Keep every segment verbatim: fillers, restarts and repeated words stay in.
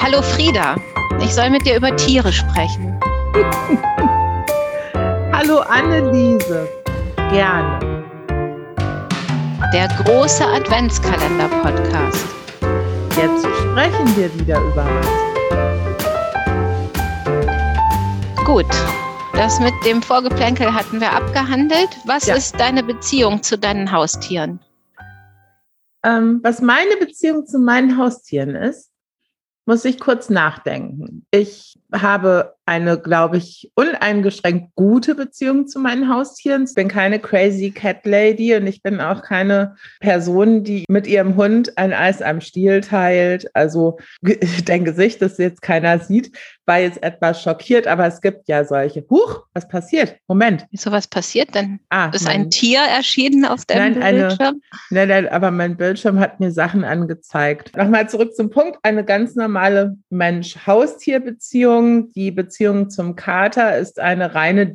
Hallo Frieda, ich soll mit dir über Tiere sprechen. Hallo Anneliese, gerne. Der große Adventskalender-Podcast. Jetzt sprechen wir wieder über was. Gut, das mit dem Vorgeplänkel hatten wir abgehandelt. Was Ja. ist deine Beziehung zu deinen Haustieren? Ähm, was meine Beziehung zu meinen Haustieren ist, muss ich kurz nachdenken. Ich habe eine, glaube ich, uneingeschränkt gute Beziehung zu meinen Haustieren. Ich bin keine crazy Cat Lady und ich bin auch keine Person, die mit ihrem Hund ein Eis am Stiel teilt. Also dein Gesicht, das jetzt keiner sieht, war jetzt etwas schockiert, aber es gibt ja solche. Huch, was passiert? Moment. Wieso, was passiert denn? Ah, Ist mein- ein Tier erschienen auf deinem Nein, eine- Bildschirm? Nein, nein, aber mein Bildschirm hat mir Sachen angezeigt. Nochmal zurück zum Punkt. Eine ganz normale Mensch-Haustier-Beziehung. Die Beziehung zum Kater ist eine reine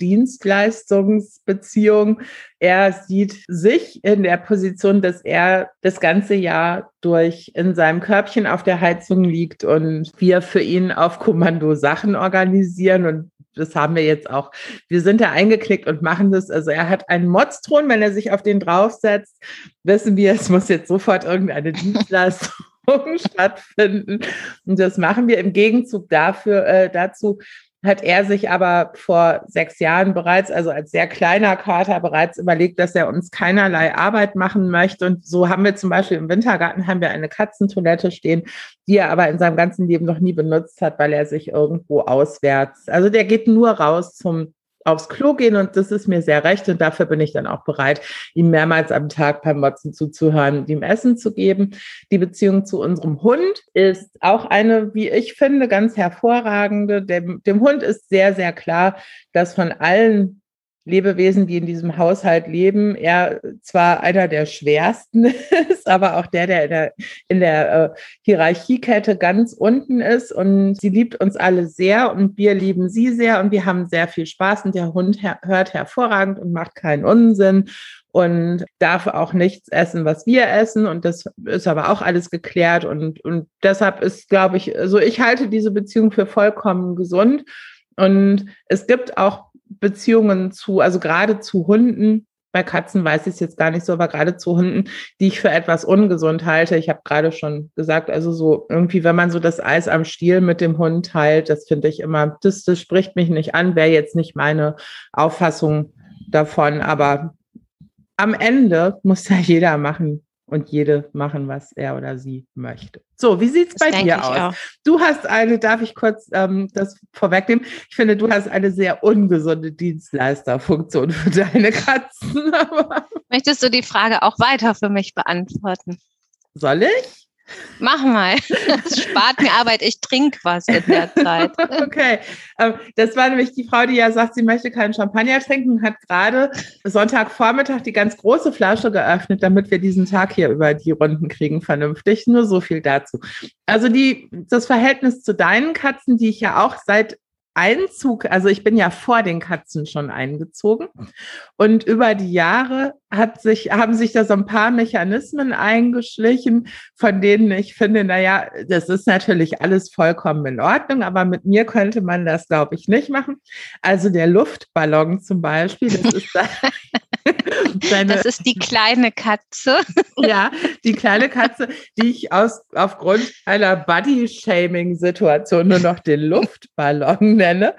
Dienstleistungsbeziehung. Er sieht sich in der Position, dass er das ganze Jahr durch in seinem Körbchen auf der Heizung liegt und wir für ihn auf Kommando Sachen organisieren, und das haben wir jetzt auch. Wir sind da eingeklickt und machen das. Also er hat einen Motzthron, wenn er sich auf den draufsetzt, wissen wir, es muss jetzt sofort irgendeine Dienstleistung stattfinden. Und das machen wir. Im Gegenzug dafür, äh, dazu hat er sich aber vor sechs Jahren bereits, also als sehr kleiner Kater, bereits überlegt, dass er uns keinerlei Arbeit machen möchte. Und so haben wir zum Beispiel im Wintergarten haben wir eine Katzentoilette stehen, die er aber in seinem ganzen Leben noch nie benutzt hat, weil er sich irgendwo auswärts, also der geht nur raus zum aufs Klo gehen, und das ist mir sehr recht, und dafür bin ich dann auch bereit, ihm mehrmals am Tag beim Motzen zuzuhören, ihm Essen zu geben. Die Beziehung zu unserem Hund ist auch eine, wie ich finde, ganz hervorragende. Dem, dem Hund ist sehr, sehr klar, dass von allen Lebewesen, die in diesem Haushalt leben, er zwar einer der schwersten ist, aber auch der, der in der, in der äh, Hierarchiekette ganz unten ist. Und sie liebt uns alle sehr und wir lieben sie sehr und wir haben sehr viel Spaß, und der Hund her- hört hervorragend und macht keinen Unsinn und darf auch nichts essen, was wir essen, und das ist aber auch alles geklärt, und, und deshalb ist, glaube ich, also ich halte diese Beziehung für vollkommen gesund, und es gibt auch Beziehungen zu, also gerade zu Hunden, bei Katzen weiß ich es jetzt gar nicht so, aber gerade zu Hunden, die ich für etwas ungesund halte. Ich habe gerade schon gesagt, also so irgendwie, wenn man so das Eis am Stiel mit dem Hund teilt, das finde ich immer, das, das spricht mich nicht an, wäre jetzt nicht meine Auffassung davon, aber am Ende muss ja jeder machen und jede machen, was er oder sie möchte. So, wie sieht's Das bei denke dir ich aus? auch. Du hast eine, darf ich kurz ähm, das vorwegnehmen? Ich finde, du hast eine sehr ungesunde Dienstleisterfunktion für deine Katzen. Aber Möchtest du die Frage auch weiter für mich beantworten? soll ich? Mach mal. Das spart mir Arbeit. Ich trinke was in der Zeit. Okay, ähm, das war nämlich die Frau, die ja sagt, sie möchte keinen Champagner trinken, hat gerade Sonntagvormittag die ganz große Flasche geöffnet, damit wir diesen Tag hier über die Runden kriegen, vernünftig. Nur so viel dazu. Also die, das Verhältnis zu deinen Katzen, die ich ja auch seit Einzug, also ich bin ja vor den Katzen schon eingezogen, und über die Jahre hat sich, haben sich da so ein paar Mechanismen eingeschlichen, von denen ich finde, naja, das ist natürlich alles vollkommen in Ordnung, aber mit mir könnte man das, glaube ich, nicht machen. Also der Luftballon zum Beispiel, das ist da seine, Das ist die kleine Katze. ja, die kleine Katze, die ich aus, aufgrund einer Body-Shaming-Situation nur noch den Luftballon nenne,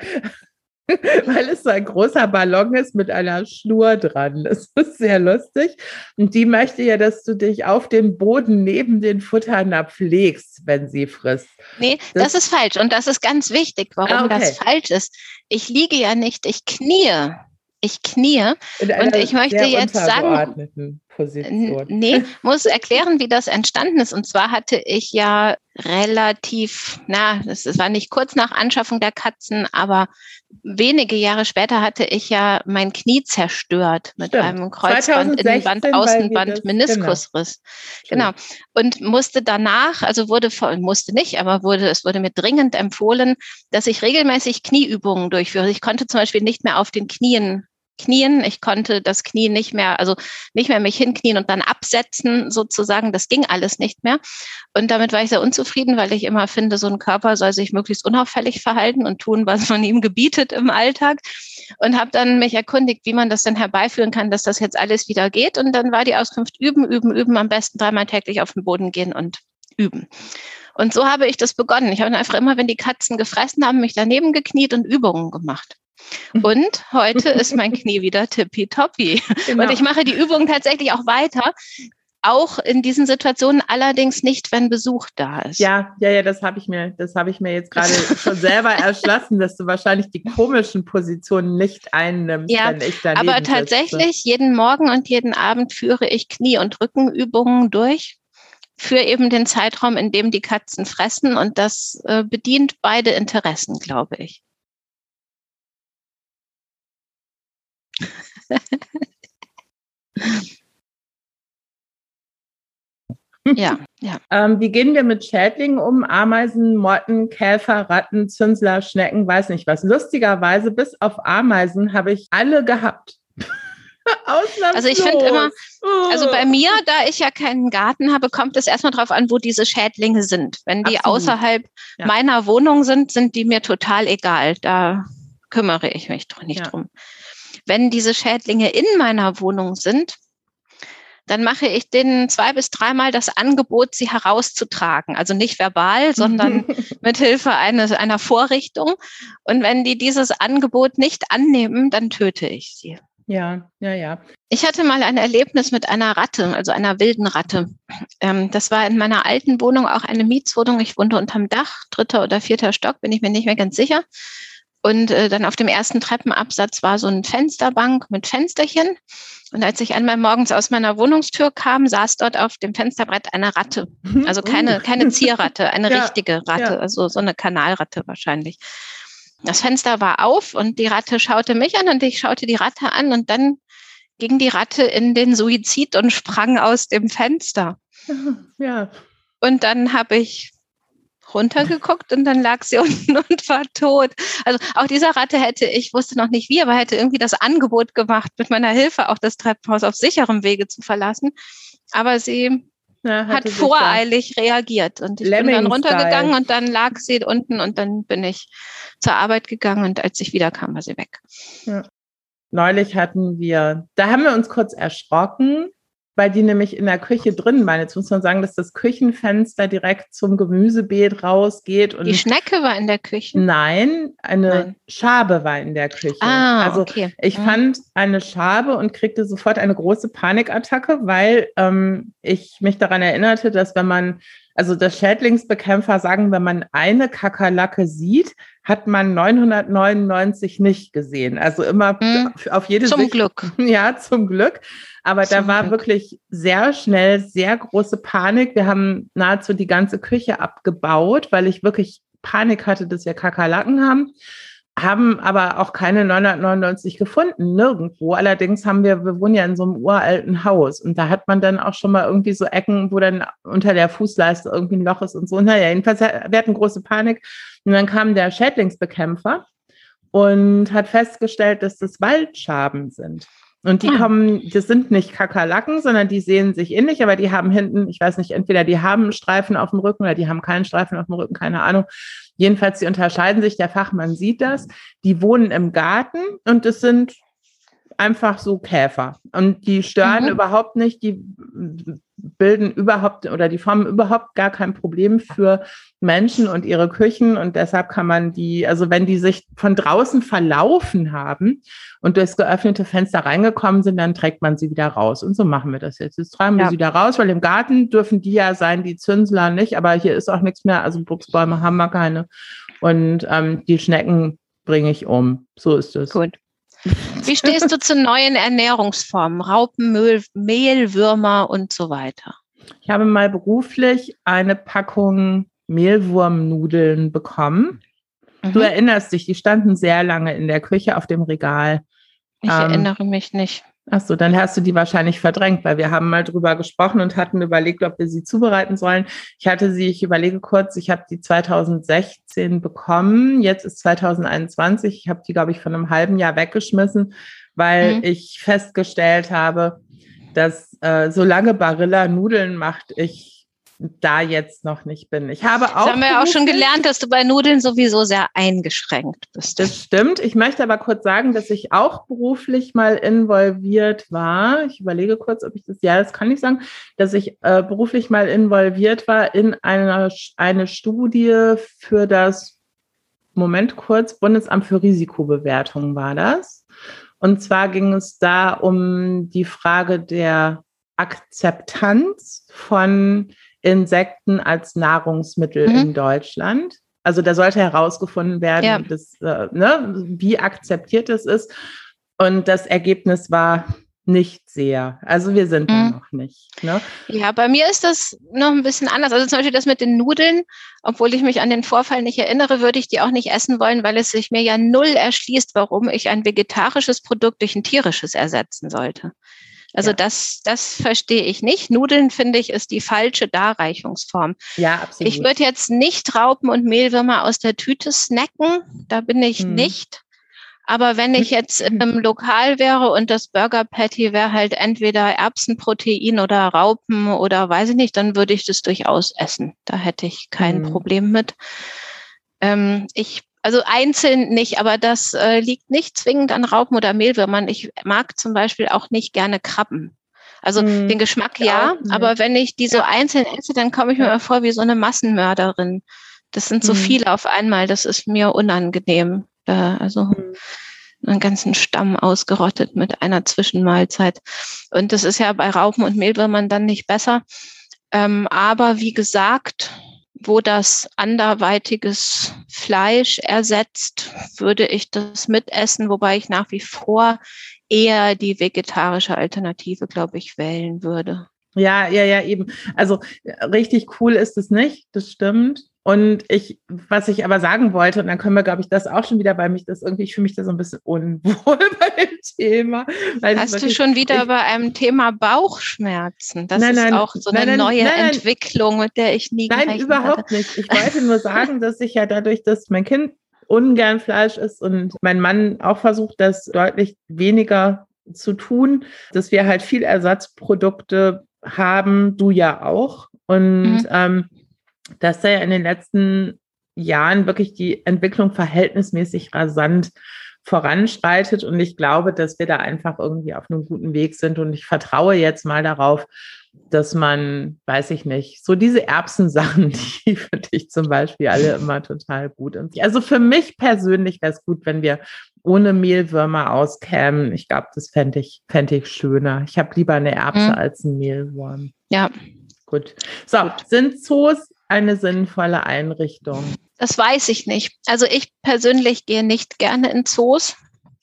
weil es so ein großer Ballon ist mit einer Schnur dran. Das ist sehr lustig. Und die möchte ja, dass du dich auf den Boden neben den Futternapf legst, wenn sie frisst. Nee, das, das ist falsch. Und das ist ganz wichtig, warum Ah, okay. das falsch ist. Ich liege ja nicht, ich knie. Ich knie. In einer Und ich möchte sehr jetzt sagen, untergeordneten Position. nee, muss erklären, wie das entstanden ist. Und zwar hatte ich ja relativ, na, das war nicht kurz nach Anschaffung der Katzen, aber wenige Jahre später hatte ich ja mein Knie zerstört mit Stimmt. einem Kreuzband, zweitausendsechzehn, Innenband, weil wir Außenband, das- Meniskusriss. Genau. Und musste danach, also wurde, musste nicht, aber wurde, es wurde mir dringend empfohlen, dass ich regelmäßig Knieübungen durchführe. Ich konnte zum Beispiel nicht mehr auf den Knien knien. Ich konnte das Knie nicht mehr, also nicht mehr mich hinknien und dann absetzen sozusagen. Das ging alles nicht mehr. Und damit war ich sehr unzufrieden, weil ich immer finde, so ein Körper soll sich möglichst unauffällig verhalten und tun, was man ihm gebietet im Alltag. Und habe dann mich erkundigt, wie man das denn herbeiführen kann, dass das jetzt alles wieder geht. Und dann war die Auskunft: üben, üben, üben, am besten dreimal täglich auf den Boden gehen und üben. Und so habe ich das begonnen. Ich habe einfach immer, wenn die Katzen gefressen haben, mich daneben gekniet und Übungen gemacht. Und heute ist mein Knie wieder tippitoppi. Genau. Und ich mache die Übungen tatsächlich auch weiter. Auch in diesen Situationen, allerdings nicht, wenn Besuch da ist. Ja, ja, ja, das habe ich mir, das habe ich mir jetzt gerade schon selber erschlossen, dass du wahrscheinlich die komischen Positionen nicht einnimmst, ja, wenn ich daneben aber tatsächlich sitze. Jeden Morgen und jeden Abend führe ich Knie- und Rückenübungen durch für eben den Zeitraum, in dem die Katzen fressen. Und das äh, bedient beide Interessen, glaube ich. Ja, ja. Ähm, wie gehen wir mit Schädlingen um? Ameisen, Motten, Käfer, Ratten, Zünsler, Schnecken, weiß nicht was. Lustigerweise, bis auf Ameisen habe ich alle gehabt. Also ich finde immer, also bei mir, da ich ja keinen Garten habe, kommt es erstmal drauf an, wo diese Schädlinge sind. Wenn die Absolut. außerhalb ja. meiner Wohnung sind, sind die mir total egal. Da kümmere ich mich doch nicht ja. drum. Wenn diese Schädlinge in meiner Wohnung sind, dann mache ich denen zwei bis dreimal das Angebot, sie herauszutragen. Also nicht verbal, sondern mit Hilfe eines, einer Vorrichtung. Und wenn die dieses Angebot nicht annehmen, dann töte ich sie. Ja, ja, ja. Ich hatte mal ein Erlebnis mit einer Ratte, also einer wilden Ratte. Ähm, das war in meiner alten Wohnung auch eine Mietswohnung. Ich wohnte unterm Dach, dritter oder vierter Stock, bin ich mir nicht mehr ganz sicher. Und äh, dann auf dem ersten Treppenabsatz war so eine Fensterbank mit Fensterchen. Und als ich einmal morgens aus meiner Wohnungstür kam, saß dort auf dem Fensterbrett eine Ratte. Also keine, keine Zierratte, eine ja, richtige Ratte, ja. also so eine Kanalratte wahrscheinlich. Das Fenster war auf und die Ratte schaute mich an und ich schaute die Ratte an und dann ging die Ratte in den Suizid und sprang aus dem Fenster. Ja. Und dann habe ich runtergeguckt und dann lag sie unten und war tot. Also auch dieser Ratte hätte, ich wusste noch nicht wie, aber hätte irgendwie das Angebot gemacht, mit meiner Hilfe auch das Treppenhaus auf sicherem Wege zu verlassen. Aber sie ja, hat voreilig reagiert und ich bin dann runtergegangen und dann lag sie unten und dann bin ich zur Arbeit gegangen und als ich wiederkam, war sie weg. Ja. Neulich hatten wir, da haben wir uns kurz erschrocken, weil die nämlich in der Küche drin waren. Jetzt muss man sagen, dass das Küchenfenster direkt zum Gemüsebeet rausgeht. Und die Schnecke war in der Küche? Nein, eine Nein. Schabe war in der Küche. Ah, also okay. ich mhm. fand eine Schabe und kriegte sofort eine große Panikattacke, weil ähm, ich mich daran erinnerte, dass wenn man, also das Schädlingsbekämpfer sagen, wenn man eine Kakerlake sieht, hat man neunhundertneunundneunzig nicht gesehen. Also immer mhm. auf jede Zum Sicht. Glück. Ja, zum Glück. Aber zum da war Glück. wirklich sehr schnell sehr große Panik. Wir haben nahezu die ganze Küche abgebaut, weil ich wirklich Panik hatte, dass wir Kakerlaken haben. Haben aber auch keine neunhundertneunundneunzig gefunden, nirgendwo. Allerdings haben wir, wir wohnen ja in so einem uralten Haus und da hat man dann auch schon mal irgendwie so Ecken, wo dann unter der Fußleiste irgendwie ein Loch ist und so. Naja, jedenfalls, wir hatten große Panik und dann kam der Schädlingsbekämpfer und hat festgestellt, dass das Waldschaben sind. Und die ah. kommen, das sind nicht Kakerlaken, sondern die sehen sich ähnlich, aber die haben hinten, ich weiß nicht, entweder die haben einen Streifen auf dem Rücken oder die haben keinen Streifen auf dem Rücken, keine Ahnung. Jedenfalls, die unterscheiden sich, der Fachmann sieht das. Die wohnen im Garten und es sind einfach so Käfer. Und die stören mhm. überhaupt nicht, die bilden überhaupt oder die formen überhaupt gar kein Problem für Menschen und ihre Küchen. Und deshalb kann man die, also wenn die sich von draußen verlaufen haben und durchs geöffnete Fenster reingekommen sind, dann trägt man sie wieder raus. Und so machen wir das jetzt. Jetzt tragen wir ja. sie wieder raus, weil im Garten dürfen die ja sein, die Zünsler nicht. Aber hier ist auch nichts mehr. Also Buchsbäume haben wir keine. Und ähm, die Schnecken bringe ich um. So ist es. Gut. Wie stehst du zu neuen Ernährungsformen? Raupen, Mehl, Mehlwürmer und so weiter? Ich habe mal beruflich eine Packung Mehlwurmnudeln bekommen. Mhm. Du erinnerst dich, die standen sehr lange in der Küche auf dem Regal. Ich ähm, erinnere mich nicht. Ach so, dann hast du die wahrscheinlich verdrängt, weil wir haben mal drüber gesprochen und hatten überlegt, ob wir sie zubereiten sollen. Ich hatte sie, ich überlege kurz, ich habe die zweitausendsechzehn bekommen, jetzt ist zweitausendeinundzwanzig, ich habe die, glaube ich, von einem halben Jahr weggeschmissen, weil Mhm. ich festgestellt habe, dass äh, solange Barilla Nudeln macht, ich da jetzt noch nicht bin. Ich habe Das auch haben wir ja auch schon beruflich- gelernt, dass du bei Nudeln sowieso sehr eingeschränkt bist. Das stimmt. Ich möchte aber kurz sagen, dass ich auch beruflich mal involviert war. Ich überlege kurz, ob ich das, ja, das kann ich sagen, dass ich äh, beruflich mal involviert war in einer, eine Studie für das, Moment kurz, Bundesamt für Risikobewertung war das. Und zwar ging es da um die Frage der Akzeptanz von Insekten als Nahrungsmittel mhm. in Deutschland. Also da sollte herausgefunden werden, ja. dass, äh, ne, wie akzeptiert es ist. Und das Ergebnis war nicht sehr. Also wir sind mhm. da noch nicht. Ne? Ja, bei mir ist das noch ein bisschen anders. Also zum Beispiel das mit den Nudeln, obwohl ich mich an den Vorfall nicht erinnere, würde ich die auch nicht essen wollen, weil es sich mir ja null erschließt, warum ich ein vegetarisches Produkt durch ein tierisches ersetzen sollte. Also ja. das, das verstehe ich nicht. Nudeln, finde ich, ist die falsche Darreichungsform. Ja, absolut. Ich würde jetzt nicht Raupen und Mehlwürmer aus der Tüte snacken. Da bin ich hm. nicht. Aber wenn ich jetzt im Lokal wäre und das Burger Patty wäre halt entweder Erbsenprotein oder Raupen oder weiß ich nicht, dann würde ich das durchaus essen. Da hätte ich kein hm. Problem mit. Ähm, ich Also einzeln nicht, aber das äh, liegt nicht zwingend an Raupen oder Mehlwürmern. Ich mag zum Beispiel auch nicht gerne Krabben. Also mm, den Geschmack ja, aber wenn ich die so ja. einzeln esse, dann komme ich ja. mir vor wie so eine Massenmörderin. Das sind so mm. viele auf einmal, das ist mir unangenehm. Äh, also mm. einen ganzen Stamm ausgerottet mit einer Zwischenmahlzeit. Und das ist ja bei Raupen und Mehlwürmern dann nicht besser. Ähm, aber wie gesagt, wo das anderweitiges Fleisch ersetzt, würde ich das mitessen, wobei ich nach wie vor eher die vegetarische Alternative, glaube ich, wählen würde. Ja, ja, ja, eben. Also richtig cool ist es nicht, das stimmt. Und ich, was ich aber sagen wollte, und dann können wir, glaube ich, das auch schon wieder bei mich, das irgendwie, ich fühle mich da so ein bisschen unwohl bei dem Thema. Weil Hast wirklich, du schon wieder ich, bei einem Thema Bauchschmerzen? Das nein, ist nein, auch so nein, eine nein, neue nein, Entwicklung, mit der ich nie Nein, gerechnet überhaupt hatte. nicht. Ich wollte nur sagen, dass ich ja dadurch, dass mein Kind ungern Fleisch isst und mein Mann auch versucht, das deutlich weniger zu tun, dass wir halt viel Ersatzprodukte haben, du ja auch. Und mhm. ähm, dass da ja in den letzten Jahren wirklich die Entwicklung verhältnismäßig rasant voranschreitet. Und ich glaube, dass wir da einfach irgendwie auf einem guten Weg sind. Und ich vertraue jetzt mal darauf, dass man, weiß ich nicht, so diese Erbsensachen, die finde ich zum Beispiel alle immer total gut. Also für mich persönlich wäre es gut, wenn wir ohne Mehlwürmer auskämen. Ich glaube, das fände ich, fände ich schöner. Ich habe lieber eine Erbse mhm. als einen Mehlwurm. Ja. Gut. So, gut. Sind Zoos eine sinnvolle Einrichtung? Das weiß ich nicht. Also ich persönlich gehe nicht gerne in Zoos.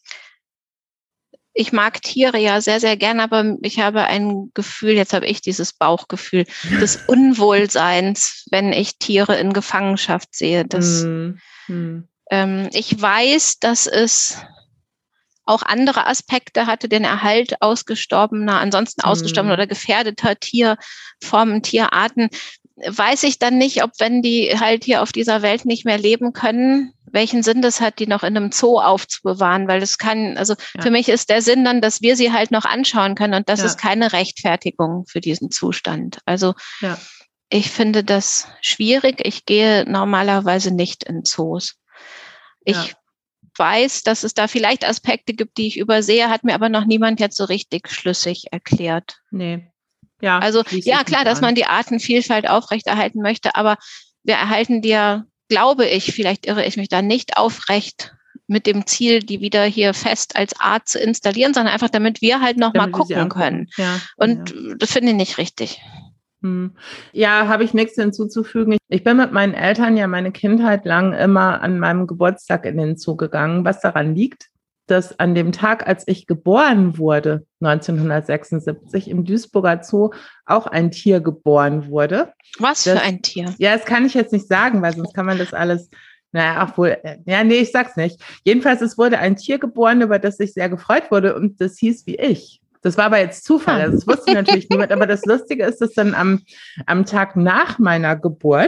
Ich mag Tiere ja sehr, sehr gerne, aber ich habe ein Gefühl, jetzt habe ich dieses Bauchgefühl des Unwohlseins, wenn ich Tiere in Gefangenschaft sehe. Das, mm, mm. Ähm, ich weiß, dass es auch andere Aspekte hatte, den Erhalt ausgestorbener, ansonsten mm. ausgestorbener oder gefährdeter Tierformen, Tierarten. Weiß ich dann nicht, ob wenn die halt hier auf dieser Welt nicht mehr leben können, welchen Sinn das hat, die noch in einem Zoo aufzubewahren, weil das kann, also ja. für mich ist der Sinn dann, dass wir sie halt noch anschauen können und das ja. ist keine Rechtfertigung für diesen Zustand. Also ja. ich finde das schwierig. Ich gehe normalerweise nicht in Zoos. Ich ja. weiß, dass es da vielleicht Aspekte gibt, die ich übersehe, hat mir aber noch niemand jetzt so richtig schlüssig erklärt. Nee. Ja, also ja, klar, dass man die Artenvielfalt aufrechterhalten möchte, aber wir erhalten die ja, glaube ich, vielleicht irre ich mich da nicht aufrecht mit dem Ziel, die wieder hier fest als Art zu installieren, sondern einfach, damit wir halt noch damit mal gucken können. Ja, und ja. das finde ich nicht richtig. Hm. Ja, habe ich nichts hinzuzufügen. Ich bin mit meinen Eltern ja meine Kindheit lang immer an meinem Geburtstag in den Zoo gegangen, was daran liegt, dass an dem Tag, als ich geboren wurde, neunzehnhundertsechsundsiebzig, im Duisburger Zoo auch ein Tier geboren wurde. Was das, für ein Tier? Ja, das kann ich jetzt nicht sagen, weil sonst kann man das alles, naja, obwohl, ja, nee, ich sag's nicht. Jedenfalls, es wurde ein Tier geboren, über das ich sehr gefreut wurde und das hieß wie ich. Das war aber jetzt Zufall, also das wusste natürlich niemand, aber das Lustige ist, dass dann am, am Tag nach meiner Geburt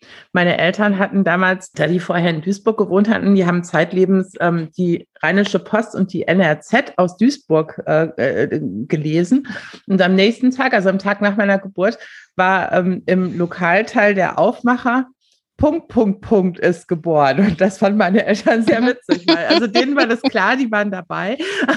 Meine Eltern hatten damals, da die vorher in Duisburg gewohnt hatten, die haben zeitlebens ähm, die Rheinische Post und die N R Z aus Duisburg äh, äh, gelesen. Und am nächsten Tag, also am Tag nach meiner Geburt, war ähm, im Lokalteil der Aufmacher, Punkt, Punkt, Punkt ist geboren. Und das fanden meine Eltern sehr witzig, weil also denen war das klar, die waren dabei.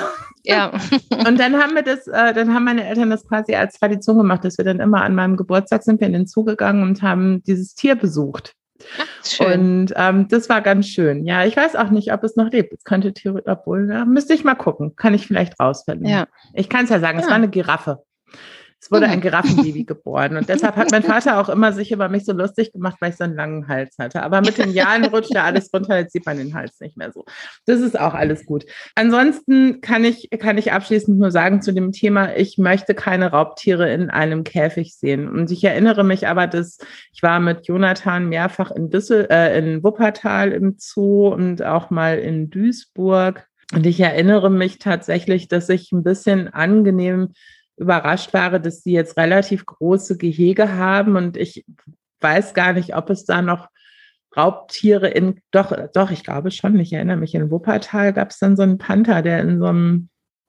Ja. Und dann haben wir das, äh, dann haben meine Eltern das quasi als Tradition gemacht, dass wir dann immer an meinem Geburtstag sind wir in den Zoo gegangen und haben dieses Tier besucht. Ach, schön. Und ähm, das war ganz schön. Ja, ich weiß auch nicht, ob es noch lebt. Es könnte theoretisch, obwohl, ja, müsste ich mal gucken. Kann ich vielleicht rausfinden. Ja. Ich kann es ja sagen, Ja. es war eine Giraffe. Es wurde ein Giraffenbaby geboren und deshalb hat mein Vater auch immer sich über mich so lustig gemacht, weil ich so einen langen Hals hatte. Aber mit den Jahren rutscht ja alles runter, jetzt sieht man den Hals nicht mehr so. Das ist auch alles gut. Ansonsten kann ich, kann ich abschließend nur sagen zu dem Thema, ich möchte keine Raubtiere in einem Käfig sehen. Und ich erinnere mich aber, dass ich war mit Jonathan mehrfach in Düssel, äh, in Wuppertal im Zoo und auch mal in Duisburg. Und ich erinnere mich tatsächlich, dass ich ein bisschen angenehm überrascht war, dass sie jetzt relativ große Gehege haben und ich weiß gar nicht, ob es da noch Raubtiere in, doch, doch, ich glaube schon, ich erinnere mich, in Wuppertal gab es dann so einen Panther, der in so einem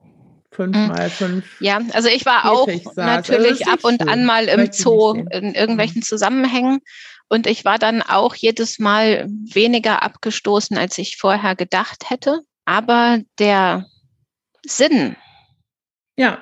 fünf mal fünf Ja, also ich war auch saß. natürlich Also ab und schön. an mal im Möchte ich Zoo nicht sehen. in irgendwelchen Zusammenhängen und ich war dann auch jedes Mal weniger abgestoßen, als ich vorher gedacht hätte. Aber der Sinn, Ja.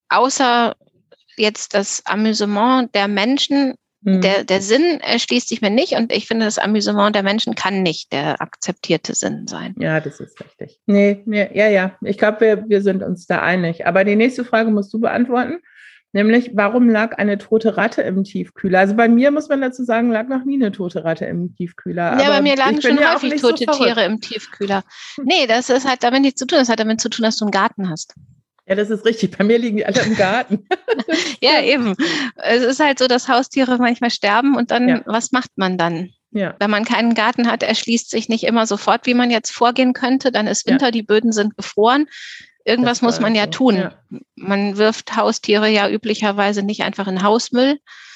außer jetzt das Amüsement der Menschen, Hm. der, der Sinn erschließt sich mir nicht und ich finde, das Amüsement der Menschen kann nicht der akzeptierte Sinn sein. Ja, das ist richtig. Nee, nee, ja, ja. Ich glaube, wir, wir sind uns da einig. Aber die nächste Frage musst du beantworten, nämlich, warum lag eine tote Ratte im Tiefkühler? Also bei mir, muss man dazu sagen, lag noch nie eine tote Ratte im Tiefkühler. Ja, Aber bei mir ich lagen bin schon ja auch häufig nicht so tote verrückt. Tiere im Tiefkühler. Nee, das ist halt damit nichts zu tun. Das hat damit zu tun, dass du einen Garten hast. Ja, das ist richtig. Bei mir liegen die alle im Garten. Ja, eben. Es ist halt so, dass Haustiere manchmal sterben und dann, Ja. was macht man dann? Ja. Wenn man keinen Garten hat, erschließt sich nicht immer sofort, wie man jetzt vorgehen könnte. Dann ist Winter, Ja. die Böden sind gefroren. Irgendwas Das war muss man ja so. tun. Ja. Man wirft Haustiere ja üblicherweise nicht einfach in Hausmüll.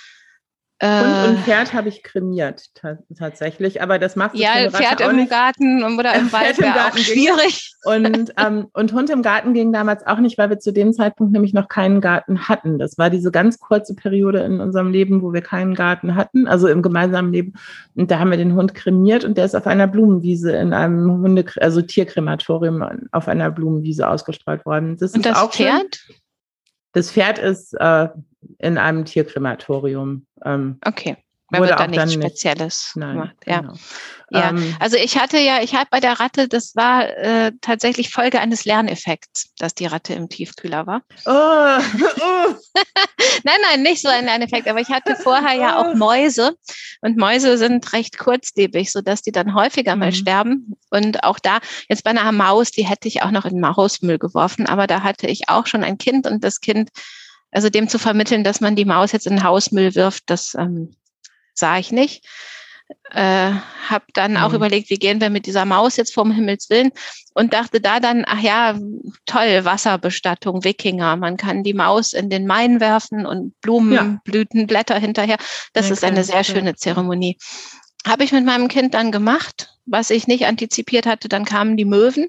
Hund und Pferd habe ich kremiert, ta- tatsächlich. Aber das macht Ja, eine Ratte Pferd auch im nicht. Garten oder im Pferd Wald im wäre auch Garten ging schwierig. Und, ähm, und Hund im Garten ging damals auch nicht, weil wir zu dem Zeitpunkt nämlich noch keinen Garten hatten. Das war diese ganz kurze Periode in unserem Leben, wo wir keinen Garten hatten, also im gemeinsamen Leben. Und da haben wir den Hund kremiert und der ist auf einer Blumenwiese in einem Hunde, also Tierkrematorium auf einer Blumenwiese ausgestreut worden. Das Und ist das auch schön. Pferd? Das Pferd ist äh, in einem Tierkrematorium. Ähm, Okay. Da wurde wird da auch nichts dann nicht- Spezielles Nein, gemacht. Ja. genau. Ja, Ähm, also ich hatte ja, ich habe bei der Ratte, das war äh, tatsächlich Folge eines Lerneffekts, dass die Ratte im Tiefkühler war. oh, oh. Nein, nein, nicht so ein Lerneffekt, aber ich hatte vorher ja auch Mäuse und Mäuse sind recht kurzlebig, sodass die dann häufiger mal Mhm. sterben. Und auch da, jetzt bei einer Maus, die hätte ich auch noch in den Hausmüll geworfen, aber da hatte ich auch schon ein Kind und das Kind, also dem zu vermitteln, dass man die Maus jetzt in den Hausmüll wirft, das ähm, sah ich nicht. Äh, habe dann auch Mhm. überlegt, wie gehen wir mit dieser Maus jetzt vom Himmels Willen und dachte da dann, ach ja, toll, Wasserbestattung, Wikinger, man kann die Maus in den Main werfen und Blumen, Ja. Blüten, Blätter hinterher. Das Ja, ist eine klar, sehr klar. schöne Zeremonie. Habe ich mit meinem Kind dann gemacht, was ich nicht antizipiert hatte, dann kamen die Möwen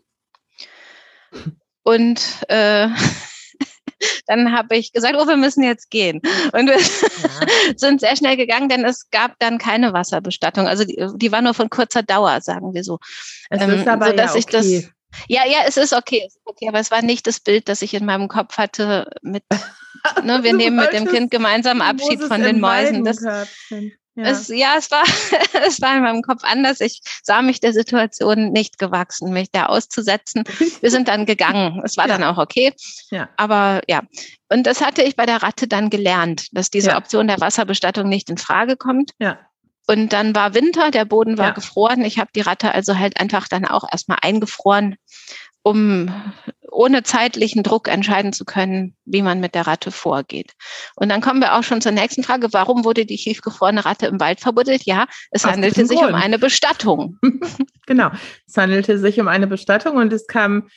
und äh, dann habe ich gesagt, oh, wir müssen jetzt gehen. Und wir sind sehr schnell gegangen, denn es gab dann keine Wasserbestattung. Also die, die war nur von kurzer Dauer, sagen wir so. Es Ähm, ist aber sodass ja ich das, okay. ja, ja, es ist okay, es ist okay, aber es war nicht das Bild, das ich in meinem Kopf hatte mit, ne, wir Du nehmen mit dem wolltest Kind gemeinsam Abschied Moses von den im Mäusen. Das, Weidenkörbchen. Ja. es, ja, es war, es war in meinem Kopf anders. Ich sah mich der Situation nicht gewachsen, mich da auszusetzen. Wir sind dann gegangen. Es war Ja. dann auch okay. Ja. Aber ja, und das hatte ich bei der Ratte dann gelernt, dass diese Ja. Option der Wasserbestattung nicht in Frage kommt. Ja. Und dann war Winter, der Boden war Ja. gefroren. Ich habe die Ratte also halt einfach dann auch erstmal eingefroren, um ohne zeitlichen Druck entscheiden zu können, wie man mit der Ratte vorgeht. Und dann kommen wir auch schon zur nächsten Frage. Warum wurde die tiefgefrorene Ratte im Wald verbuddelt? Ja, es Aus handelte diesem sich um Grund. eine Bestattung. Genau. Es handelte sich um eine Bestattung und es kam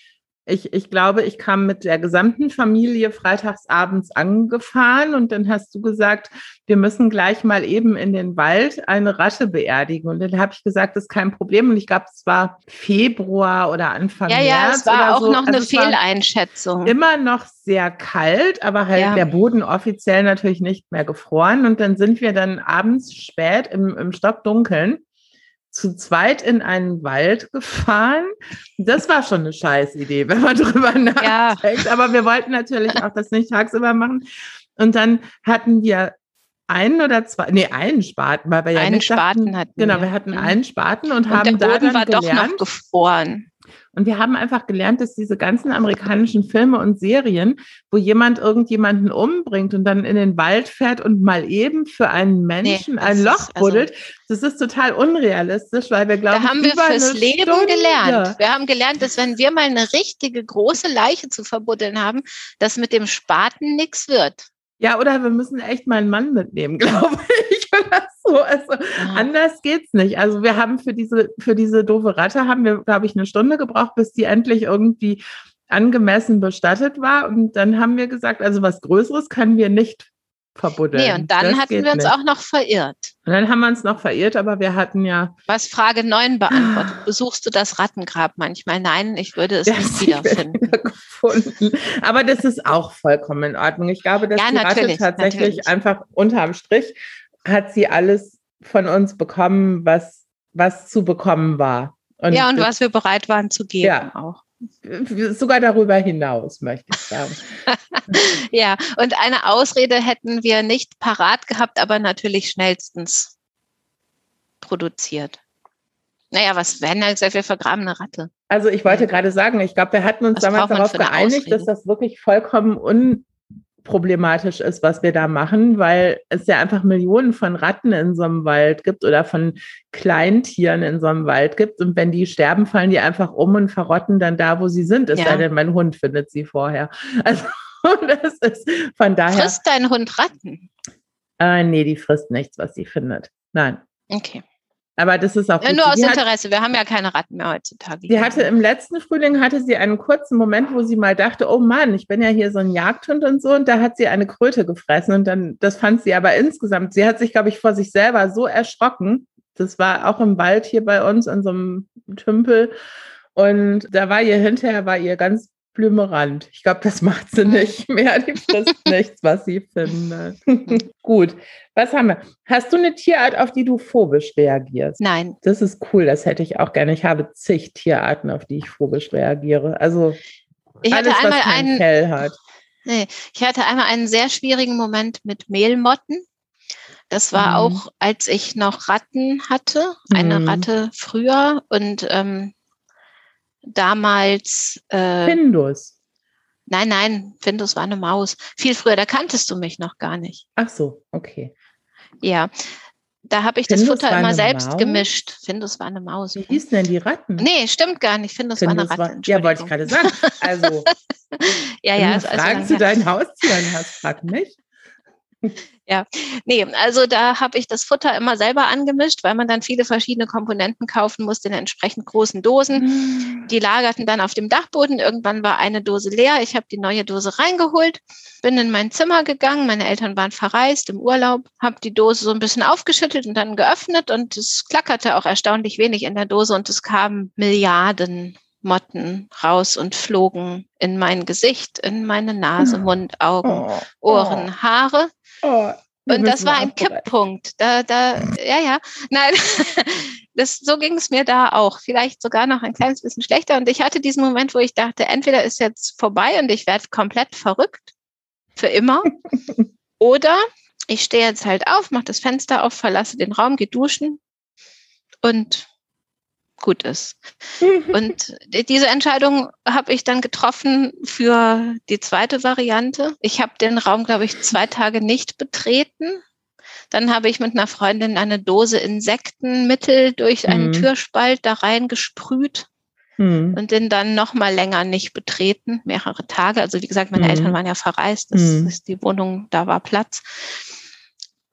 Ich, ich glaube, ich kam mit der gesamten Familie freitags abends angefahren und dann hast du gesagt, wir müssen gleich mal eben in den Wald eine Ratte beerdigen. Und dann habe ich gesagt, das ist kein Problem. Und ich glaube, es war Februar oder Anfang Ja, März ja, es war oder auch so. noch Also eine Fehleinschätzung. Immer noch sehr kalt, aber halt Ja. der Boden offiziell natürlich nicht mehr gefroren. Und dann sind wir dann abends spät im, im Stockdunkeln zu zweit in einen Wald gefahren. Das war schon eine Scheißidee, wenn man drüber nachdenkt. Ja. Aber wir wollten natürlich auch das nicht tagsüber machen. Und dann hatten wir einen oder zwei, nee, einen Spaten, weil wir ja einen nicht Spaten dachten, hatten genau, wir. wir hatten Mhm. einen Spaten und, und der haben Boden da dann war gelernt, doch noch gefroren. Und wir haben einfach gelernt, dass diese ganzen amerikanischen Filme und Serien, wo jemand irgendjemanden umbringt und dann in den Wald fährt und mal eben für einen Menschen nee, ein Loch buddelt, also, das ist total unrealistisch, weil wir glauben, da haben wir fürs Leben Stunde gelernt. Wir haben gelernt, dass wenn wir mal eine richtige große Leiche zu verbuddeln haben, dass mit dem Spaten nichts wird. Ja, oder wir müssen echt mal einen Mann mitnehmen, glaube ich, oder so. Also ja. Anders geht's nicht. Also wir haben für diese, für diese doofe Ratte haben wir, glaube ich, eine Stunde gebraucht, bis die endlich irgendwie angemessen bestattet war. Und dann haben wir gesagt, also was Größeres können wir nicht verbuddeln. Nee, und dann das hatten wir uns nicht. auch noch verirrt. Und dann haben wir uns noch verirrt, aber wir hatten ja... Was Frage neun beantwortet. Besuchst du das Rattengrab manchmal? Nein, ich würde es ja, nicht wiederfinden. Wieder gefunden. Aber das ist auch vollkommen in Ordnung. Ich glaube, dass ja, die Ratte tatsächlich natürlich. einfach unterm Strich hat sie alles von uns bekommen, was, was zu bekommen war. Und ja, und das, was wir bereit waren zu geben ja. auch. Sogar darüber hinaus, möchte ich sagen. Ja, und eine Ausrede hätten wir nicht parat gehabt, aber natürlich schnellstens produziert. Naja, was werden da gesagt, wir vergraben eine Ratte. Also ich wollte ja. gerade sagen, ich glaube, wir hatten uns was damals darauf geeinigt, Ausrede? dass das wirklich vollkommen unproblematisch ist, was wir da machen, weil es ja einfach Millionen von Ratten in so einem Wald gibt oder von Kleintieren in so einem Wald gibt. Und wenn die sterben, fallen die einfach um und verrotten dann da, wo sie sind. Es ja. sei denn, mein Hund findet sie vorher. Also das ist von daher. Frisst dein Hund Ratten? Äh, nee, die frisst nichts, was sie findet. Nein. Okay. Aber das ist auch ja, nur aus sie Interesse. Hat, wir haben ja keine Ratten mehr heutzutage. Sie hatte im letzten Frühling hatte sie einen kurzen Moment, wo sie mal dachte, oh Mann, ich bin ja hier so ein Jagdhund und so. Und da hat sie eine Kröte gefressen. Und dann, das fand sie aber insgesamt, sie hat sich, glaube ich, vor sich selber so erschrocken. Das war auch im Wald hier bei uns an so einem Tümpel. Und da war ihr hinterher, war ihr ganz blümerant. Ich glaube, das macht sie nicht mehr. Die frisst nichts, was sie findet. Gut, was haben wir? Hast du eine Tierart, auf die du phobisch reagierst? Nein. Das ist cool, das hätte ich auch gerne. Ich habe zig Tierarten, auf die ich phobisch reagiere. Also ich alles, hatte einmal was kein einen, Fell hat. Nee, ich hatte einmal einen sehr schwierigen Moment mit Mehlmotten. Das war mhm. auch, als ich noch Ratten hatte, eine mhm. Ratte früher und ähm, damals äh, Findus. Nein, nein, Findus war eine Maus. Viel früher, da kanntest du mich noch gar nicht. Ach so, okay. Ja, da habe ich Findus das Futter immer selbst Maus? gemischt. Findus war eine Maus. Wie hießen denn die Ratten? Nee, stimmt gar nicht. Findus, Findus war eine Ratte. War, ja, wollte ich gerade sagen. Also, ja, wenn ja, du ist Fragen also zu deinen Haustieren hast, frag mich. Ja, nee, also da habe ich das Futter immer selber angemischt, weil man dann viele verschiedene Komponenten kaufen musste in entsprechend großen Dosen. Die lagerten dann auf dem Dachboden. Irgendwann war eine Dose leer. Ich habe die neue Dose reingeholt, bin in mein Zimmer gegangen. Meine Eltern waren verreist im Urlaub, habe die Dose so ein bisschen aufgeschüttelt und dann geöffnet und es klackerte auch erstaunlich wenig in der Dose und es kamen Milliarden Motten raus und flogen in mein Gesicht, in meine Nase, Mund, Augen, oh, Ohren, oh, Haare. Oh, und das war ein Kipppunkt. Da, da, ja, ja, nein, das, so ging es mir da auch. Vielleicht sogar noch ein kleines bisschen schlechter. Und ich hatte diesen Moment, wo ich dachte, entweder ist jetzt vorbei und ich werde komplett verrückt, für immer, oder ich stehe jetzt halt auf, mache das Fenster auf, verlasse den Raum, gehe duschen und gut ist. Und diese Entscheidung habe ich dann getroffen für die zweite Variante. Ich habe den Raum, glaube ich, zwei Tage nicht betreten. Dann habe ich mit einer Freundin eine Dose Insektenmittel durch einen mhm. Türspalt da reingesprüht mhm. und den dann noch mal länger nicht betreten, mehrere Tage. Also wie gesagt, meine mhm. Eltern waren ja verreist, das mhm. ist die Wohnung, da war Platz.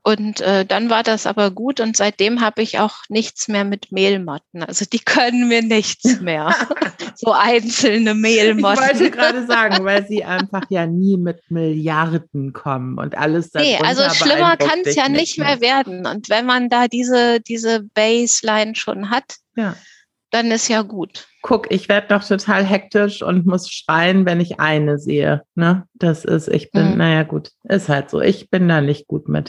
Und äh, dann war das aber gut und seitdem habe ich auch nichts mehr mit Mehlmotten. Also die können mir nichts mehr. So einzelne Mehlmotten. Ich wollte gerade sagen, weil sie einfach ja nie mit Milliarden kommen und alles darunter. Nee, also schlimmer kann es ja nicht mehr werden. Und wenn man da diese, diese Baseline schon hat, ja, dann ist ja gut. Guck, ich werde doch total hektisch und muss schreien, wenn ich eine sehe. Ne? Das ist, ich bin, mhm. naja gut, ist halt so. Ich bin da nicht gut mit.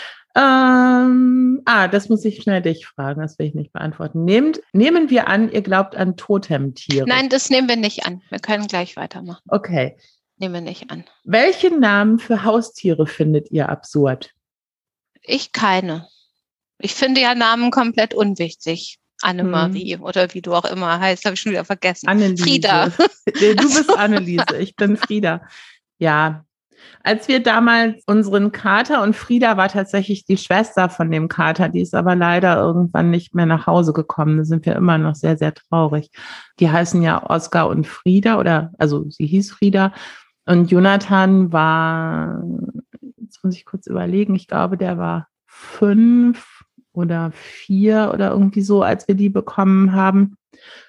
Ähm, ah, das muss ich schnell dich fragen, das will ich nicht beantworten. Nehmt, nehmen wir an, ihr glaubt an Totemtiere? Nein, das nehmen wir nicht an. Wir können gleich weitermachen. Okay. Nehmen wir nicht an. Welche Namen für Haustiere findet ihr absurd? Ich keine. Ich finde ja Namen komplett unwichtig. Annemarie hm. oder wie du auch immer heißt, habe ich schon wieder vergessen. Anneliese. Frieda. Nee, du bist Anneliese, ich bin Frieda. Ja, als wir damals unseren Kater, und Frieda war tatsächlich die Schwester von dem Kater, die ist aber leider irgendwann nicht mehr nach Hause gekommen. Da sind wir immer noch sehr, sehr traurig. Die heißen ja Oskar und Frieda, oder also sie hieß Frieda. Und Jonathan war, jetzt muss ich kurz überlegen, ich glaube, der war fünf oder vier oder irgendwie so, als wir die bekommen haben.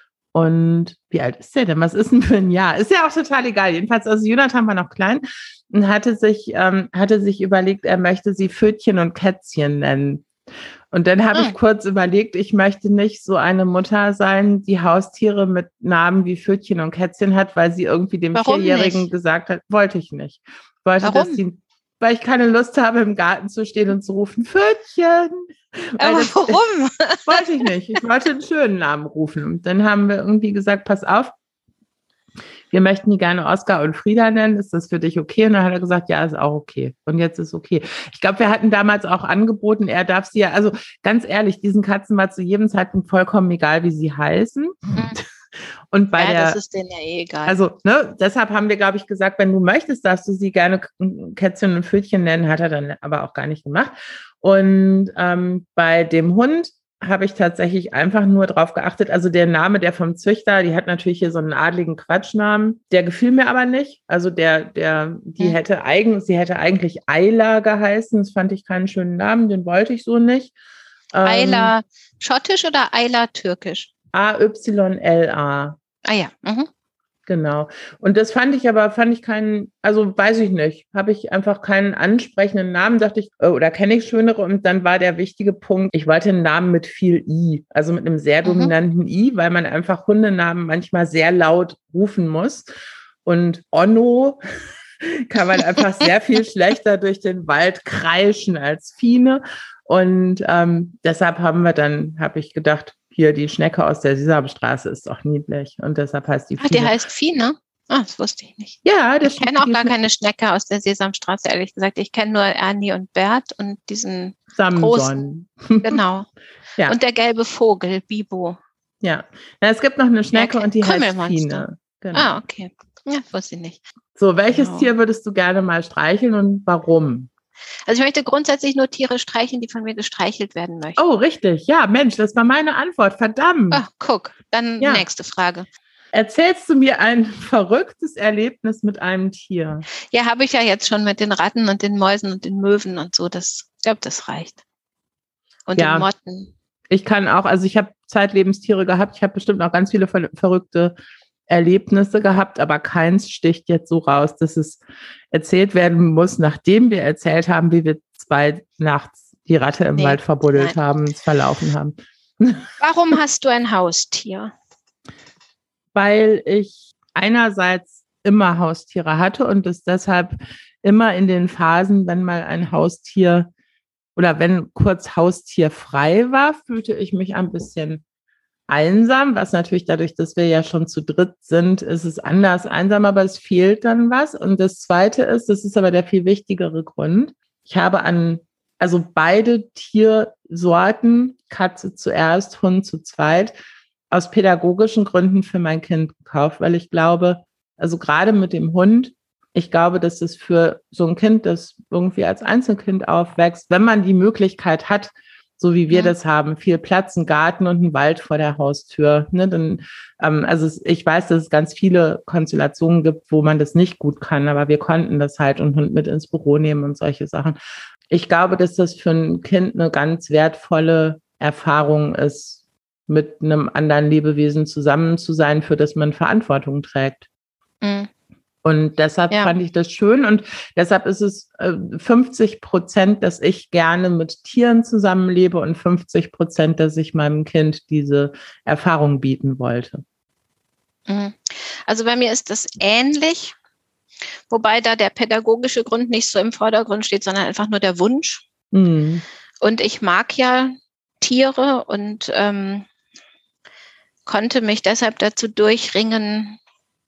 Und wie alt ist der denn? Was ist denn für ein Jahr? Ist ja auch total egal. Jedenfalls, also Jonathan war noch klein und hatte sich, ähm, hatte sich überlegt, er möchte sie Pfötchen und Kätzchen nennen. Und dann habe hm. ich kurz überlegt, ich möchte nicht so eine Mutter sein, die Haustiere mit Namen wie Pfötchen und Kätzchen hat, weil sie irgendwie dem Warum Vierjährigen nicht? gesagt hat, wollte ich nicht. Ich wollte, Warum? dass sie, weil ich keine Lust habe, im Garten zu stehen und zu rufen, Pfötchen. Aber das, warum? Wollte ich nicht. Ich wollte einen schönen Namen rufen. Und dann haben wir irgendwie gesagt, pass auf, wir möchten die gerne Oskar und Frieda nennen. Ist das für dich okay? Und dann hat er gesagt, ja, ist auch okay. Und jetzt ist okay. Ich glaube, wir hatten damals auch angeboten, er darf sie ja, also ganz ehrlich, diesen Katzen war zu jedem Zeitpunkt vollkommen egal, wie sie heißen. Mhm. Und bei ja, der, das ist denen ja eh egal. Also, ne, deshalb haben wir, glaube ich, gesagt, wenn du möchtest, darfst du sie gerne Kätzchen und Pfötchen nennen, hat er dann aber auch gar nicht gemacht. Und ähm, bei dem Hund habe ich tatsächlich einfach nur drauf geachtet, also der Name, der vom Züchter, die hat natürlich hier so einen adligen Quatschnamen, der gefiel mir aber nicht. Also der, der, die hm. hätte eigen, sie hätte eigentlich Ayla geheißen, das fand ich keinen schönen Namen, den wollte ich so nicht. Ayla ähm, schottisch oder Ayla türkisch? A Y L A. Ah ja, mhm. Genau. Und das fand ich aber, fand ich keinen, also weiß ich nicht, habe ich einfach keinen ansprechenden Namen, dachte ich, oder kenne ich schönere. Und dann war der wichtige Punkt, ich wollte einen Namen mit viel I, also mit einem sehr dominanten mhm. I, weil man einfach Hundenamen manchmal sehr laut rufen muss. Und Onno kann man einfach sehr viel schlechter durch den Wald kreischen als Fine. Und ähm, deshalb haben wir dann, habe ich gedacht, hier die Schnecke aus der Sesamstraße ist doch niedlich. Und deshalb heißt die Fine. Ach, die heißt Fine? Ah, das wusste ich nicht. Ja, das ich kenne auch gar keine Schnecke aus der Sesamstraße, ehrlich gesagt. Ich kenne nur Ernie und Bert und diesen Samson. Großen. Genau. Ja. Und der gelbe Vogel, Bibo. Ja, Na, es gibt noch eine Schnecke ja, und die heißt Fine. Genau. Ah, okay. Ja, wusste ich nicht. So, welches genau. Tier würdest du gerne mal streicheln und warum? Also ich möchte grundsätzlich nur Tiere streicheln, die von mir gestreichelt werden möchten. Oh, richtig. Ja, Mensch, das war meine Antwort. Verdammt. Ach, guck. Dann ja. nächste Frage. Erzählst du mir ein verrücktes Erlebnis mit einem Tier? Ja, habe ich ja jetzt schon mit den Ratten und den Mäusen und den Möwen und so. Das, ich glaube, das reicht. Und ja. den Motten. Ich kann auch, also ich habe Zeitlebens-Tiere gehabt. Ich habe bestimmt auch ganz viele ver- verrückte Erlebnisse gehabt, aber keins sticht jetzt so raus, dass es erzählt werden muss, nachdem wir erzählt haben, wie wir zwei nachts die Ratte im nee, Wald verbuddelt nein. haben, es verlaufen haben. Warum hast du ein Haustier? Weil ich einerseits immer Haustiere hatte und es deshalb immer in den Phasen, wenn mal ein Haustier oder wenn kurz Haustier frei war, fühlte ich mich ein bisschen einsam, was natürlich dadurch, dass wir ja schon zu dritt sind, ist es anders einsam, aber es fehlt dann was. Und das Zweite ist, das ist aber der viel wichtigere Grund, ich habe an, also beide Tiersorten, Katze zuerst, Hund zu zweit, aus pädagogischen Gründen für mein Kind gekauft, weil ich glaube, also gerade mit dem Hund, ich glaube, dass es für so ein Kind, das irgendwie als Einzelkind aufwächst, wenn man die Möglichkeit hat, so wie wir ja. das haben, viel Platz, einen Garten und einen Wald vor der Haustür. Ne? Dann, ähm, also es, ich weiß, dass es ganz viele Konstellationen gibt, wo man das nicht gut kann, aber wir konnten das halt und Hund mit ins Büro nehmen und solche Sachen. ich glaube, dass das für ein Kind eine ganz wertvolle Erfahrung ist, mit einem anderen Lebewesen zusammen zu sein, für das man Verantwortung trägt. Mhm. Und deshalb ja. fand ich das schön und deshalb ist es äh, fünfzig Prozent, dass ich gerne mit Tieren zusammenlebe und fünfzig Prozent, dass ich meinem Kind diese Erfahrung bieten wollte. Also bei mir ist das ähnlich, wobei da der pädagogische Grund nicht so im Vordergrund steht, sondern einfach nur der Wunsch. Mhm. Und ich mag ja Tiere und ähm, konnte mich deshalb dazu durchringen,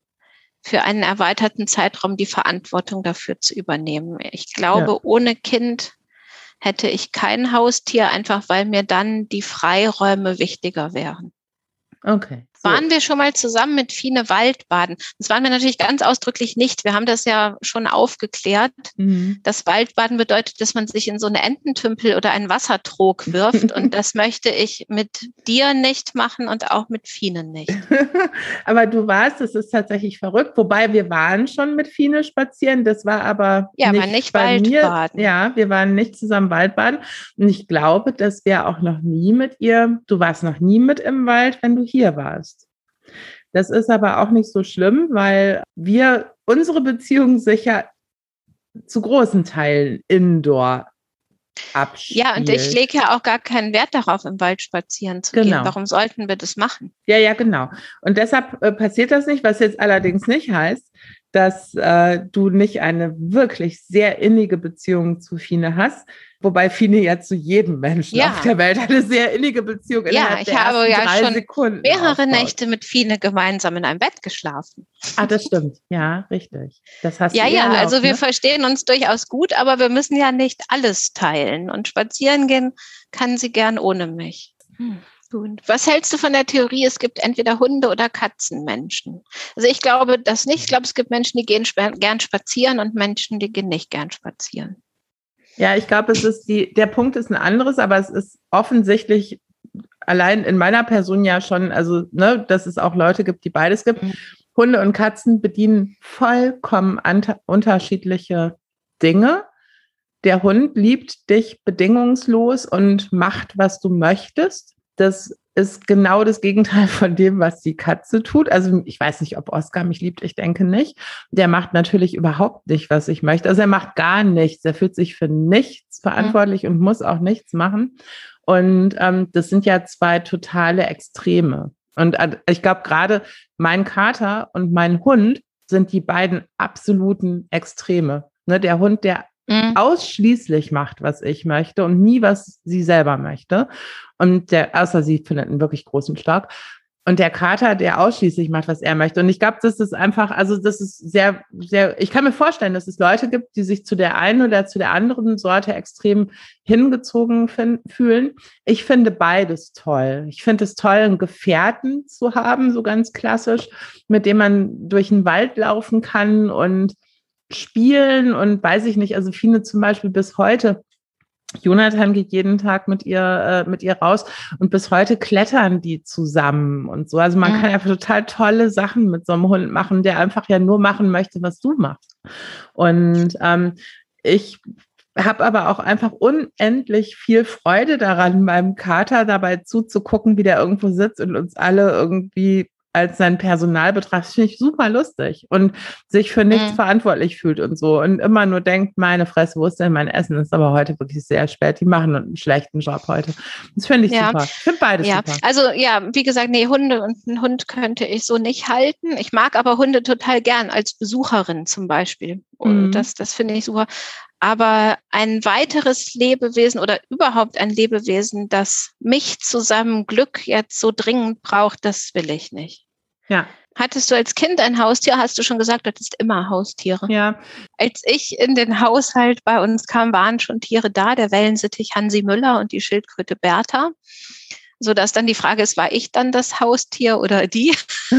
für einen erweiterten Zeitraum die Verantwortung dafür zu übernehmen. Ich glaube, ja. ohne Kind hätte ich kein Haustier, einfach weil mir dann die Freiräume wichtiger wären. Okay. So. Waren wir schon mal zusammen mit Fine Waldbaden? Das waren wir natürlich ganz ausdrücklich nicht. Wir haben das ja schon aufgeklärt. Mhm. Das Waldbaden bedeutet, dass man sich in so eine Ententümpel oder einen Wassertrog wirft. Und das möchte ich mit dir nicht machen und auch mit Fine nicht. Aber du warst, das ist tatsächlich verrückt. Wobei wir waren schon mit Fine spazieren. Das war aber ja, nicht, aber nicht bei Waldbaden. Mir. Ja, wir waren nicht zusammen Waldbaden. Und ich glaube, dass wir auch noch nie mit ihr, du warst noch nie mit im Wald, wenn du hier warst. Das ist aber auch nicht so schlimm, weil wir unsere Beziehung sicher zu großen Teilen indoor abspielt. Ja, und ich lege ja auch gar keinen Wert darauf, im Wald spazieren zu genau. gehen. Warum sollten wir das machen? Ja, ja, genau. Und deshalb äh, passiert das nicht, was jetzt allerdings nicht heißt, dass äh, du nicht eine wirklich sehr innige Beziehung zu Fine hast. Wobei Fine ja zu jedem Menschen ja. auf der Welt eine sehr innige Beziehung ja, innerhalb ich der habe ja drei schon Sekunden mehrere aufbaut. Nächte mit Fine gemeinsam in einem Bett geschlafen. Ah, das stimmt. Ja, richtig. Das hast ja, du ja, erlaubt, also wir ne? verstehen uns durchaus gut, aber wir müssen ja nicht alles teilen. Und spazieren gehen kann sie gern ohne mich. Hm. Gut. Was hältst du von der Theorie, es gibt entweder Hunde- oder Katzenmenschen? Also ich glaube das nicht. Ich glaube, es gibt Menschen, die gehen sp- gern spazieren und Menschen, die gehen nicht gern spazieren. Ja, ich glaube, es ist die, der Punkt ist ein anderes, aber es ist offensichtlich allein in meiner Person ja schon, also, ne, dass es auch Leute gibt, die beides gibt. Mhm. Hunde und Katzen bedienen vollkommen anta- unterschiedliche Dinge. Der Hund liebt dich bedingungslos und macht, was du möchtest. Das ist genau das Gegenteil von dem, was die Katze tut. Also ich weiß nicht, ob Oscar mich liebt, ich denke nicht. Der macht natürlich überhaupt nicht, was ich möchte. Also er macht gar nichts. Er fühlt sich für nichts verantwortlich mhm. und muss auch nichts machen. Und ähm, das sind ja zwei totale Extreme. Und äh, ich glaube, gerade mein Kater und mein Hund sind die beiden absoluten Extreme. Ne, der Hund, der mhm. ausschließlich macht, was ich möchte und nie, was sie selber möchte. Und der, außer sie findet einen wirklich großen Stock. Und der Kater, der ausschließlich macht, was er möchte. Und ich glaube, das ist einfach, also das ist sehr, sehr, ich kann mir vorstellen, dass es Leute gibt, die sich zu der einen oder zu der anderen Sorte extrem hingezogen fin- fühlen. Ich finde beides toll. Ich finde es toll, einen Gefährten zu haben, so ganz klassisch, mit dem man durch den Wald laufen kann und spielen und weiß ich nicht, also Fine zum Beispiel bis heute, Jonathan geht jeden Tag mit ihr äh, mit ihr raus und bis heute klettern die zusammen und so. Also man mhm. kann ja total tolle Sachen mit so einem Hund machen, der einfach ja nur machen möchte, was du machst. Und ähm, ich habe aber auch einfach unendlich viel Freude daran, meinem Kater dabei zuzugucken, wie der irgendwo sitzt und uns alle irgendwie als sein Personal betrachtet. Das finde ich super lustig und sich für nichts mhm. verantwortlich fühlt und so und immer nur denkt, meine Fresse, wo ist denn mein Essen? Das ist aber heute wirklich sehr spät. Die machen einen schlechten Job heute. Das finde ich ja. super. Ich finde beides ja. super. Also ja, wie gesagt, nee, Hunde und einen Hund könnte ich so nicht halten. Ich mag aber Hunde total gern als Besucherin zum Beispiel. Mhm. Das, das finde ich super. Aber ein weiteres Lebewesen oder überhaupt ein Lebewesen, das mich zu seinem Glück jetzt so dringend braucht, das will ich nicht. Ja. Hattest du als Kind ein Haustier? Hast du schon gesagt, du hattest immer Haustiere? Ja. Als ich in den Haushalt bei uns kam, waren schon Tiere da, der Wellensittich Hansi Müller und die Schildkröte Bertha. Sodass dann die Frage ist, war ich dann das Haustier oder die?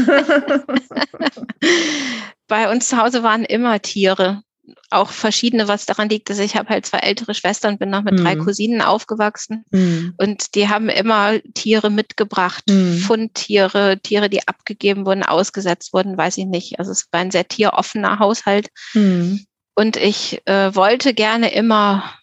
Bei uns zu Hause waren immer Tiere. Auch verschiedene, was daran liegt, dass ich habe halt zwei ältere Schwestern, bin noch mit mm. drei Cousinen aufgewachsen mm. und die haben immer Tiere mitgebracht, mm. Fundtiere, Tiere, die abgegeben wurden, ausgesetzt wurden, weiß ich nicht. Also es war ein sehr tieroffener Haushalt mm. und ich äh, wollte gerne immer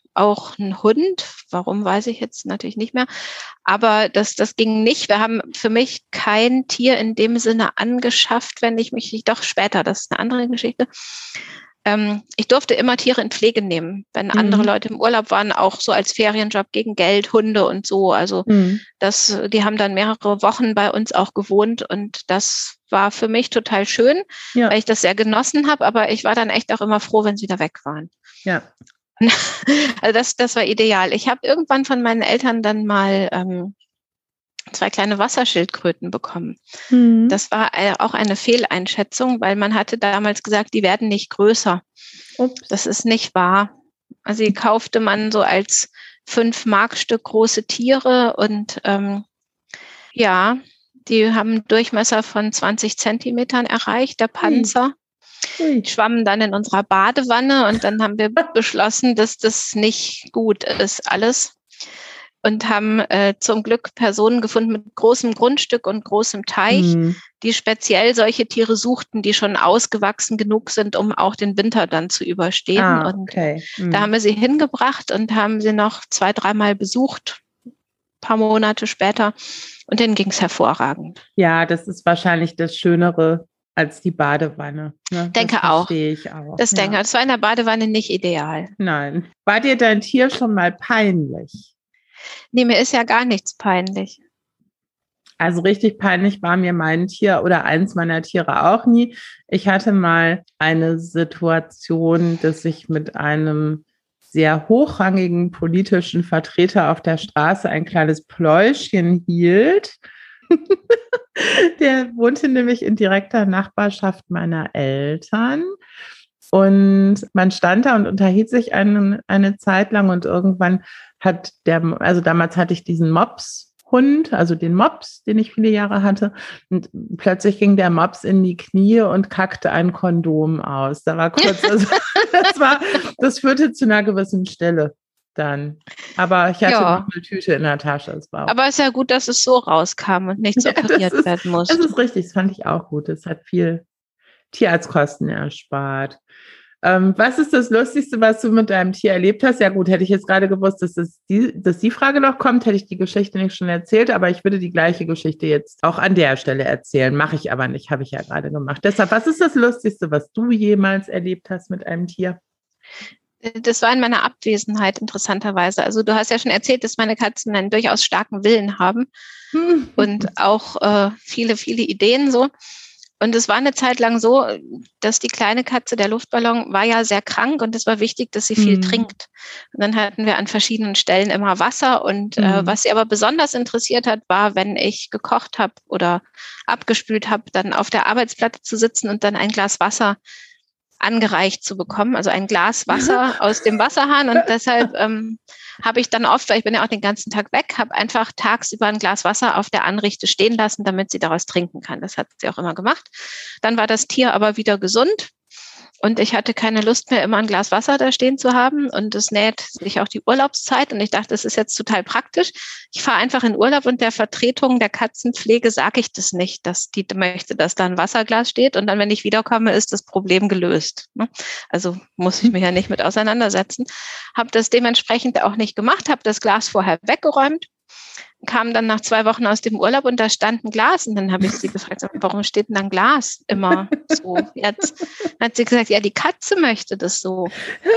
auch einen Hund. Warum, weiß ich jetzt natürlich nicht mehr. Aber das, das ging nicht. Wir haben für mich kein Tier in dem Sinne angeschafft, wenn ich mich, doch später, das ist eine andere Geschichte. Ähm, ich durfte immer Tiere in Pflege nehmen, wenn mhm. andere Leute im Urlaub waren, auch so als Ferienjob gegen Geld, Hunde und so. Also mhm. das, die haben dann mehrere Wochen bei uns auch gewohnt und das war für mich total schön, ja. weil ich das sehr genossen habe, aber ich war dann echt auch immer froh, wenn sie wieder weg waren. Ja. Also das, das war ideal. Ich habe irgendwann von meinen Eltern dann mal ähm, zwei kleine Wasserschildkröten bekommen. Mhm. Das war auch eine Fehleinschätzung, weil man hatte damals gesagt, die werden nicht größer. Ups. Das ist nicht wahr. Also die kaufte man so als fünf Markstück große Tiere und ähm, ja, die haben einen Durchmesser von zwanzig Zentimetern erreicht, der Panzer. Ui. Die schwammen dann in unserer Badewanne und dann haben wir beschlossen, dass das nicht gut ist alles. Und haben äh, zum Glück Personen gefunden mit großem Grundstück und großem Teich, mhm. die speziell solche Tiere suchten, die schon ausgewachsen genug sind, um auch den Winter dann zu überstehen. Ah, okay. Und mhm. da haben wir sie hingebracht und haben sie noch zwei, dreimal besucht, ein paar Monate später. Und denen ging es hervorragend. Ja, das ist wahrscheinlich das Schönere als die Badewanne. Ne? Denke das auch. ich auch. Das ja. denke ich. Das war in der Badewanne nicht ideal. Nein. War dir dein Tier schon mal peinlich? Nee, mir ist ja gar nichts peinlich. Also richtig peinlich war mir mein Tier oder eins meiner Tiere auch nie. Ich hatte mal eine Situation, dass ich mit einem sehr hochrangigen politischen Vertreter auf der Straße ein kleines Pläuschchen hielt. Der wohnte nämlich in direkter Nachbarschaft meiner Eltern. Und man stand da und unterhielt sich eine, eine Zeit lang und irgendwann hat der, also damals hatte ich diesen Mops-Hund, also den Mops, den ich viele Jahre hatte. Und plötzlich ging der Mops in die Knie und kackte ein Kondom aus. Da war kurz, also, das war, das führte zu einer gewissen Stille dann. Aber ich hatte ja. noch eine Tüte in der Tasche. Es war Aber es ist ja gut, dass es so rauskam und nichts ja, operiert ist, werden muss. Das ist richtig, das fand ich auch gut. Es hat viel Tierarztkosten erspart. Ähm, was ist das Lustigste, was du mit deinem Tier erlebt hast? Ja gut, hätte ich jetzt gerade gewusst, dass, das die, dass die Frage noch kommt, hätte ich die Geschichte nicht schon erzählt, aber ich würde die gleiche Geschichte jetzt auch an der Stelle erzählen. Mache ich aber nicht, habe ich ja gerade gemacht. Deshalb, was ist das Lustigste, was du jemals erlebt hast mit einem Tier? Das war in meiner Abwesenheit interessanterweise. Also du hast ja schon erzählt, dass meine Katzen einen durchaus starken Willen haben hm. und auch äh, viele, viele Ideen so. Und es war eine Zeit lang so, dass die kleine Katze, der Luftballon, war ja sehr krank und es war wichtig, dass sie viel mhm. trinkt. Und dann hatten wir an verschiedenen Stellen immer Wasser und mhm. äh, was sie aber besonders interessiert hat, war, wenn ich gekocht habe oder abgespült habe, dann auf der Arbeitsplatte zu sitzen und dann ein Glas Wasser angereicht zu bekommen, also ein Glas Wasser aus dem Wasserhahn. Und deshalb ähm, habe ich dann oft, weil ich bin ja auch den ganzen Tag weg, habe einfach tagsüber ein Glas Wasser auf der Anrichte stehen lassen, damit sie daraus trinken kann. Das hat sie auch immer gemacht. Dann war das Tier aber wieder gesund und ich hatte keine Lust mehr, immer ein Glas Wasser da stehen zu haben. Und es nähert sich auch die Urlaubszeit und ich dachte, das ist jetzt total praktisch. Ich fahre einfach in Urlaub und der Vertretung der Katzenpflege sage ich das nicht, dass die möchte, dass da ein Wasserglas steht und dann, wenn ich wiederkomme, ist das Problem gelöst. Also muss ich mich ja nicht mit auseinandersetzen. Habe das dementsprechend auch nicht gemacht, habe das Glas vorher weggeräumt, kam dann nach zwei Wochen aus dem Urlaub und da stand ein Glas und dann habe ich sie gefragt, warum steht denn da ein Glas immer so jetzt? Dann hat sie gesagt, ja, die Katze möchte das so.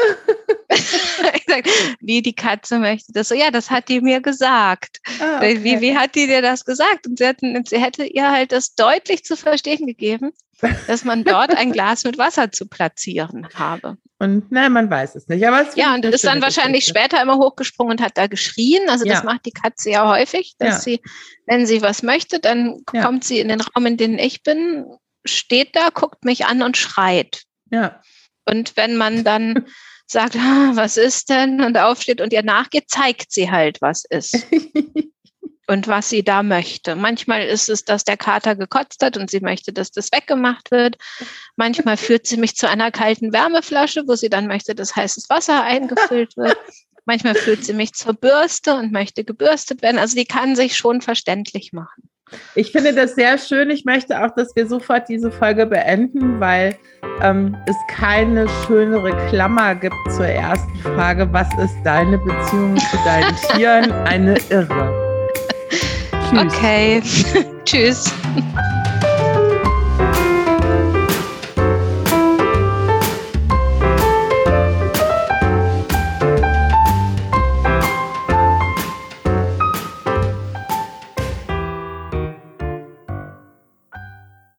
Ich sag, wie die Katze möchte das so? Ja, das hat die mir gesagt. Ah, okay. wie, wie hat die dir das gesagt? Und sie, hatten, sie hätte ihr halt das deutlich zu verstehen gegeben, dass man dort ein Glas mit Wasser zu platzieren habe. Und nein, man weiß es nicht. Aber es ja, und ist dann wahrscheinlich Geschichte. Später immer hochgesprungen und hat da geschrien. Also ja. das macht die Katze ja häufig, dass ja. sie, wenn sie was möchte, dann ja. kommt sie in den Raum, in dem ich bin, steht da, guckt mich an und schreit. Ja. Und wenn man dann sagt, ah, was ist denn? Und aufsteht und ihr nachgeht, zeigt sie halt, was ist. Und was sie da möchte. Manchmal ist es, dass der Kater gekotzt hat und sie möchte, dass das weggemacht wird. Manchmal führt sie mich zu einer kalten Wärmeflasche, wo sie dann möchte, dass heißes Wasser eingefüllt wird. Manchmal führt sie mich zur Bürste und möchte gebürstet werden. Also die kann sich schon verständlich machen. Ich finde das sehr schön. Ich möchte auch, dass wir sofort diese Folge beenden, weil ähm, es keine schönere Klammer gibt zur ersten Frage. Was ist deine Beziehung zu deinen Tieren? Eine irre. Tschüss. Okay. Tschüss.